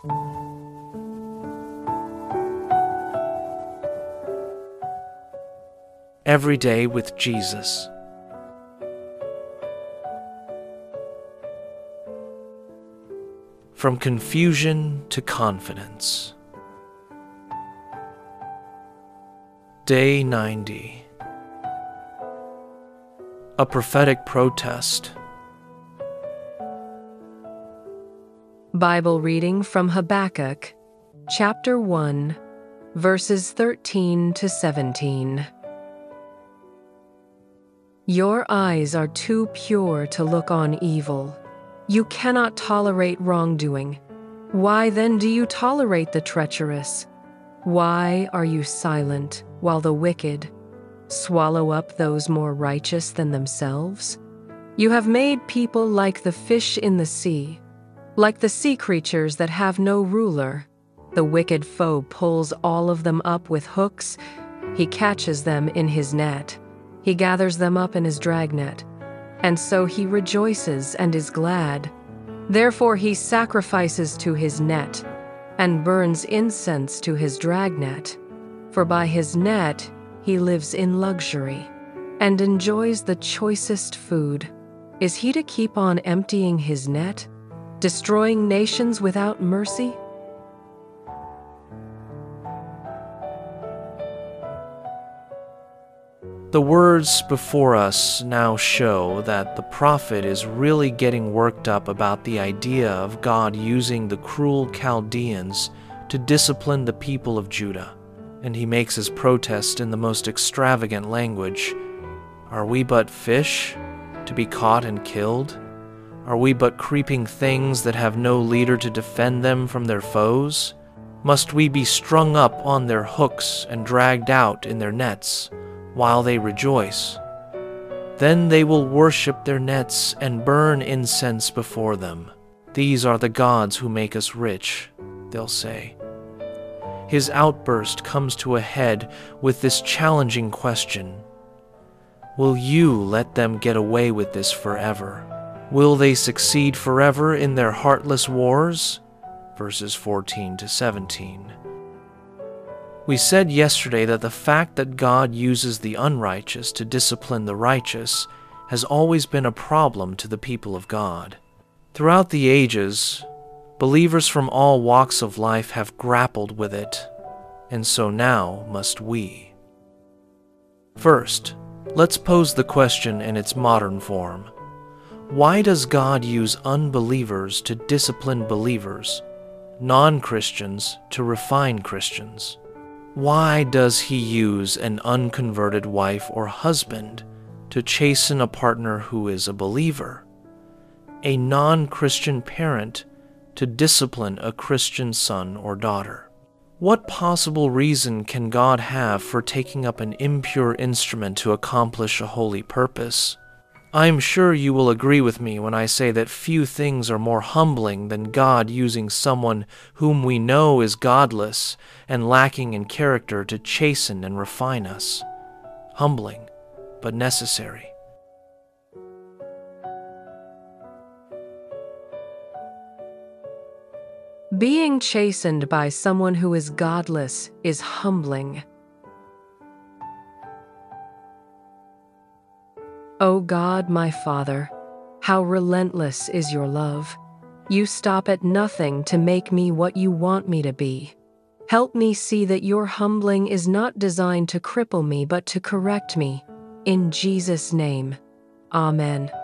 Every Day with Jesus. From confusion to confidence. Day 90. A prophetic protest. Bible reading from Habakkuk, chapter 1, verses 13 to 17. Your eyes are too pure to look on evil. You cannot tolerate wrongdoing. Why then do you tolerate the treacherous? Why are you silent while the wicked swallow up those more righteous than themselves? You have made people like the fish in the sea, like the sea creatures that have no ruler. The wicked foe pulls all of them up with hooks. He catches them in his net. He gathers them up in his dragnet, and so he rejoices and is glad. Therefore he sacrifices to his net and burns incense to his dragnet. For by his net he lives in luxury and enjoys the choicest food. Is he to keep on emptying his net, destroying nations without mercy? The words before us now show that the prophet is really getting worked up about the idea of God using the cruel Chaldeans to discipline the people of Judah, and he makes his protest in the most extravagant language. Are we but fish, to be caught and killed? Are we but creeping things that have no leader to defend them from their foes? Must we be strung up on their hooks and dragged out in their nets, while they rejoice? Then they will worship their nets and burn incense before them. These are the gods who make us rich, they'll say. His outburst comes to a head with this challenging question. Will you let them get away with this forever? Will they succeed forever in their heartless wars? Verses 14 to 17. We said yesterday that the fact that God uses the unrighteous to discipline the righteous has always been a problem to the people of God. Throughout the ages, believers from all walks of life have grappled with it, and so now must we. First, let's pose the question in its modern form. Why does God use unbelievers to discipline believers, non-Christians to refine Christians? Why does he use an unconverted wife or husband to chasten a partner who is a believer? A non-Christian parent to discipline a Christian son or daughter? What possible reason can God have for taking up an impure instrument to accomplish a holy purpose? I am sure you will agree with me when I say that few things are more humbling than God using someone whom we know is godless and lacking in character to chasten and refine us. Humbling, but necessary. Being chastened by someone who is godless is humbling. O God, my Father, how relentless is your love. You stop at nothing to make me what you want me to be. Help me see that your humbling is not designed to cripple me but to correct me. In Jesus' name, Amen.